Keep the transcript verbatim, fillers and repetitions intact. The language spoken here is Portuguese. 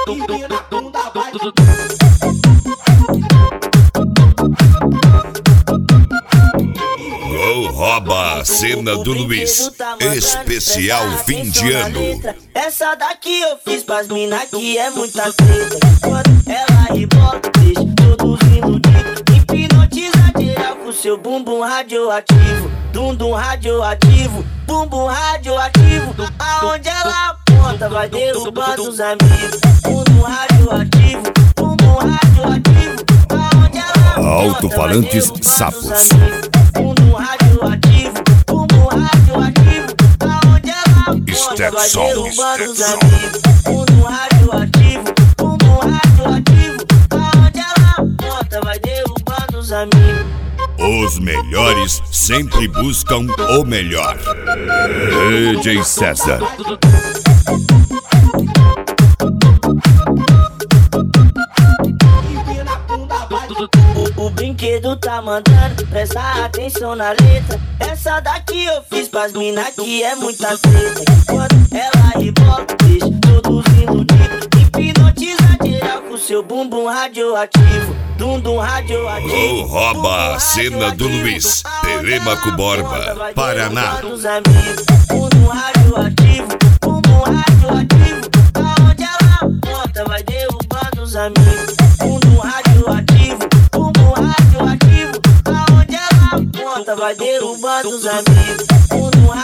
empina a bunda, vai. Gol rouba a cena do Luiz. Especial fim de ano. Essa daqui eu fiz pras mina que é muita treta. Quando ela rebola, deixa todos iludidos. Hipnotiza geral com seu bumbum radioativo. Dundum radioativo, bumbum radioativo. Aonde ela aponta vai derrubando os amigos. Bumbum radioativo, bumbum radioativo. Aonde ela aponta Alto-falantes sapos. Bumbum radioativo, bumbum radioativo. Aonde ela aponta vai derrubando os amigos. Bumbum radioativo, bumbum radioativo. Aonde ela aponta vai derrubando os amigos. Os melhores sempre buscam o melhor. D J César. O, o brinquedo tá mandando, presta atenção na letra. Essa daqui eu fiz pras mina que é muita treta. Quando ela rebola, deixa todos iludidos. Hipnotiza geral com seu bumbum radioativo. Dundum radioativo. Gol rouba a cena do Luiz. Telêmaco Borba, Paraná. Bumbum radioativo, bumbum radioativo. Aonde ela aponta vai derrubando os amigos. Bumbum radioativo, bumbum radioativo. Aonde ela aponta vai derrubando os amigos. Bumbum